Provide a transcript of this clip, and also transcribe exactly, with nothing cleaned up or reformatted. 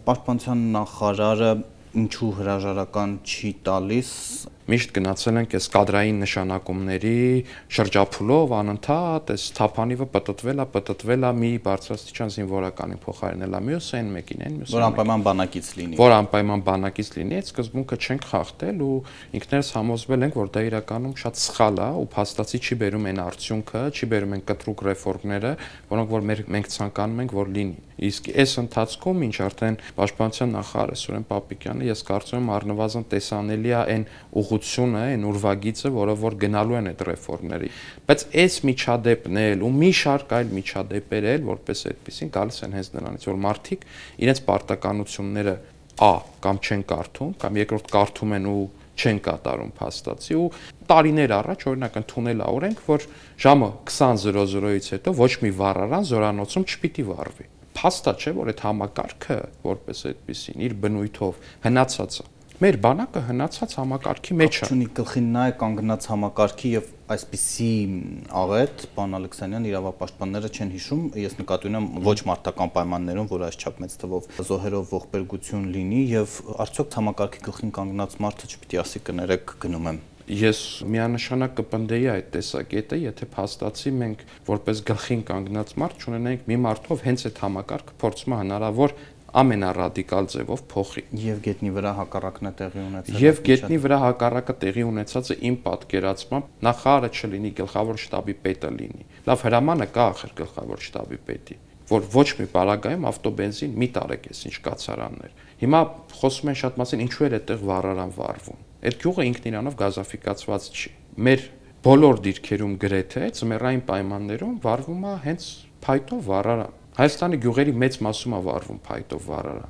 Պաշտպանության նախարարը ինչու հրաժարական չի տալիս Միշտ գնացել ենք այս կադրային նշանակումների շրջափուլով անընդհատ այս թափանիվը պտտվել է, պտտվել է մի բարձրաստիճան զինվորականի փոխարինել է մյուսը այն մեկին, այն մյուսը որ անպայման բանակից լինի որ անպայման բանակից լինի, այդ սկզբունքը չենք խախտել ու ինքներս համոզվել ենք, որ դա իրականում շատ սխալ է ու փաստացի չի բերում այն արդյունքը, չի բերում այն կտրուկ ռեֆորմները, որոնք որ մենք ցանկանում ենք, որ լինի։ Իսկ այս ընթացքում, ինչ արդեն Պաշտպանության նախարար Սուրեն Պապիկյանը, ես կարծում եմ առնվազն տեսանելի է այն ուղղությունը, այն ուրվագիծը, որը որ գնալու են այդ ռեֆորմների։ Բայց այս միջադեպն էլ ու մի շարք այլ միջադեպեր էլ, որպես այդպեսին գալիս են հենց նրանից, որ մարդիկ իրենց պարտականությունները ա կամ չեն կարդում, կամ երկրորդ կարդում են ու չեն կատարում փաստացի ու տարիներ առաջ օրինակ ընդունել է օրենք, որ ժամը քսան զրո զրոից հետո ոչ մի վառարան զորանոցում չպիտի վառվի։ Փաստա չէ, որ այդ համակարգը որպես այդպեսին իր բնույթով հնացած է։ Մեր բանակը հնացած համակարգի մեջ է։ Չունի գլխին նա է կանգնած համակարգի եւ այսպիսի աղետ պարոն Ալեքսանյան իրավապաշտպանները չեն հիշում, ես նկատի ունեմ ոչ մարտական պայմաններում, որ այսչափ մեծ թվով զոհերով ողբերգություն լինի եւ արդյոք համակարգի գլխին կանգնած մարդը չպիտի ասի կներեք գնում եմ։ Ես միանշանակ կպնդեի այդ տեսակետը, եթե փաստացի մենք որպես գլխին կանգնած մարդ չունենայինք մի մարդով հենց այդ համակարգը փորձում է հնարավոր ամենառադիկալ ձևով փոխի։ Եվ գետնի վրա հակառակն է տեղի ունեցել։ Եվ գետնի վրա հակառակը տեղի ունեցածը իմ պատկերացմամբ նախարարը չլինի, գլխավոր շտաբի պետը լինի։ Լավ հրամանը կա ախր գլխավոր շտաբի պետի, որ ոչ մի պարագայում ավտոբենզին մի տարեք էս ինչ կացարաններ։ Հիմա խոսում են շատ մասին ինչու էր այդտեղ վառարան վառվում։ Այդ գյուղը ինքն իրանով գազաֆիկացված չի։ Մեր բոլոր դիրքերում գրեթե ձմեռային պայմաններում վառվում է հենց փայտով վառարան։ Հայաստանի գյուղերի մեծ մասում է վառվում փայտով վառարան։